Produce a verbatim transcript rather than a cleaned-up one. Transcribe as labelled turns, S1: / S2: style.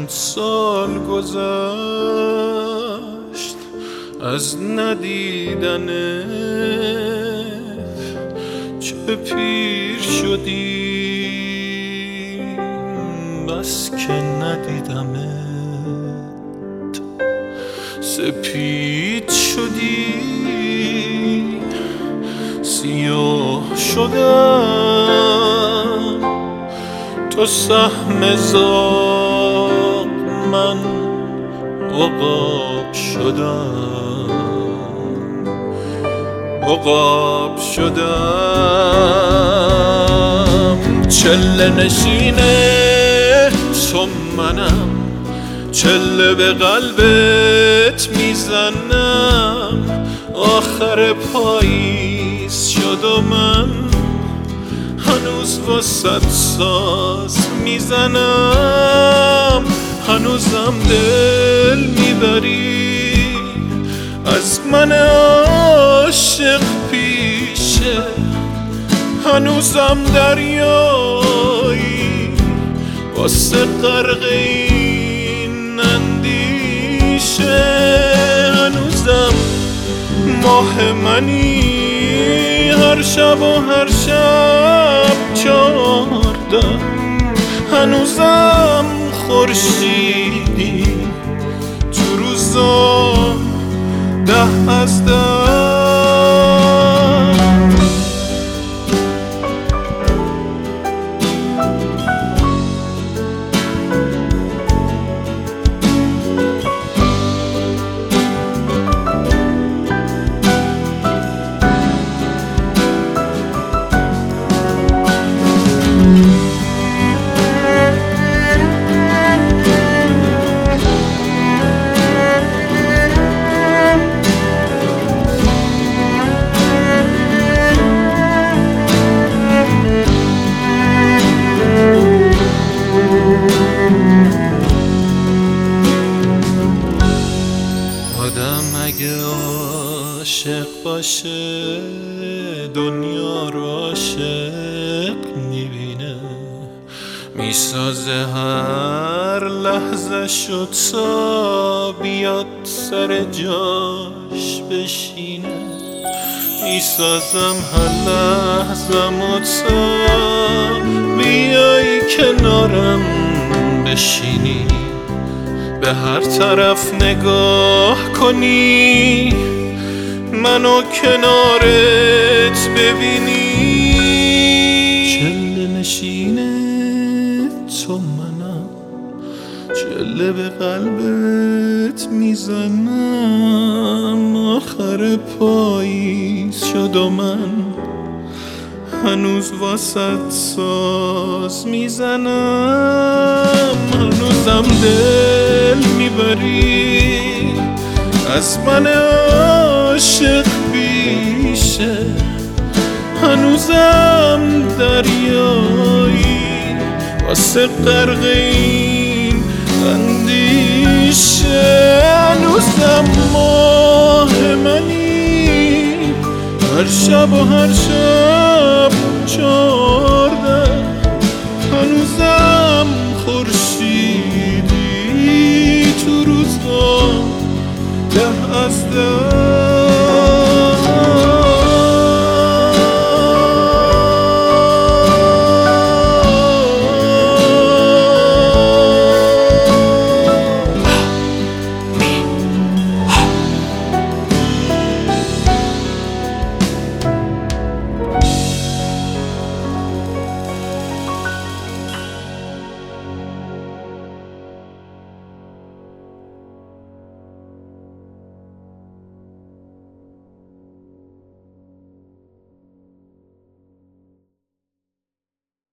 S1: چند سال گذشت از ندیدنت، چه پیر شدی بس که ندیدمت، سپید شدی سیاه شدم، تو سهم زاغ من عقاب شدم، عقاب شدم. چله نشینه تو منم، چله به قلبت میزنم، آخر پاییز شد و من هنوز واسه ساز میزنم، هنوزم دل میبری از من عاشق پیشه، هنوزم دریایی واسه غرق این اندیشه، هنوزم ماه منی هر شب و هر شب چارده، هنوزم خورشیدی تو روزا ده از ده. آدم اگه عاشق باشه دنیا رو عاشق میبینه، میسازه هر لحظه شد تا بیاد سر جاش بشینه، میسازم هر لحظه تا بیای کنارم بشینی، به هر طرف نگاه کنی منو کنارت ببینی. چله نشینه تو منم، چله به قلبت میزنم، آخر پاییز شد و من هنوز واسه ساز میزنم، هنوزم دل میبری از من عاشق بیشه، هنوزم دریایی واسه غرق این اندیشه، هنوزم ماه منی هر شب و هر شب چارده، هنوزم خورشیدی تو روزا ده از ده.